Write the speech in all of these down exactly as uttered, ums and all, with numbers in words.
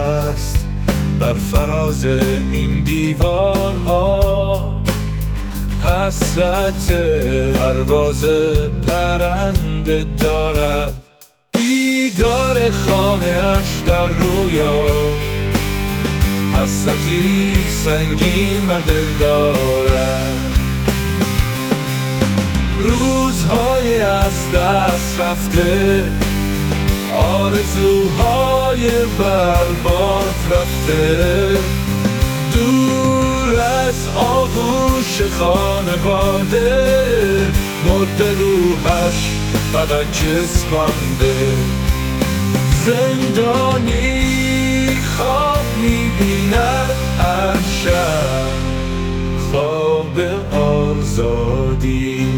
هست بر فراز این دیوارها. حسرت پرواز پرنده دارد، دیدار خانه اش در رویا. حسرتی سنگین بر دل دارد، روزهای از دست رفته، آرزوهای برباد رفته. دور از آغوش خانواده، مرده روحش فقط جسم مانده. زندانی خواب می‌بیند هر شب، خواب آزادی.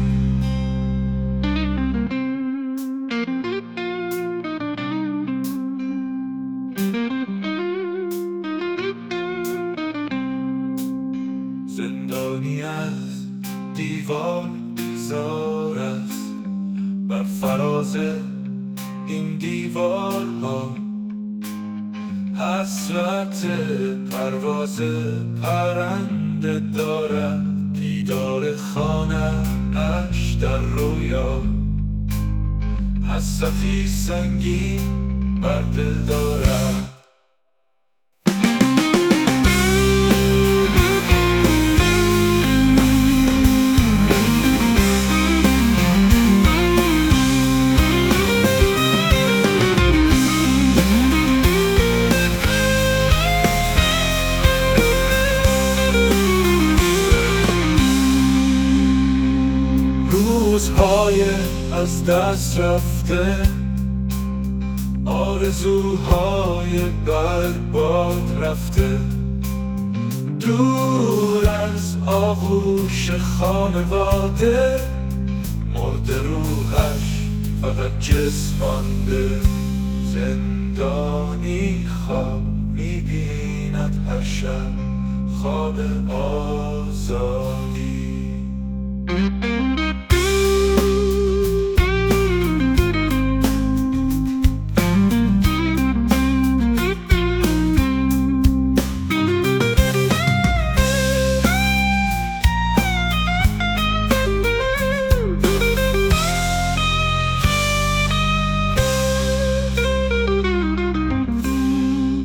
زندانی از دیوار بیزار است بر فراز این دیوارها. حسرت پرواز پرنده دارد، دیدار خانه اش در رویا. حسرتی سنگین بر دل دارد. روزهای از دست رفته، آرزوهای برباد رفته. دور از آغوش خانواده، مرده روحش فقط جسم مانده. زندانی خواب می‌بیند هر شب، خواب آزاد.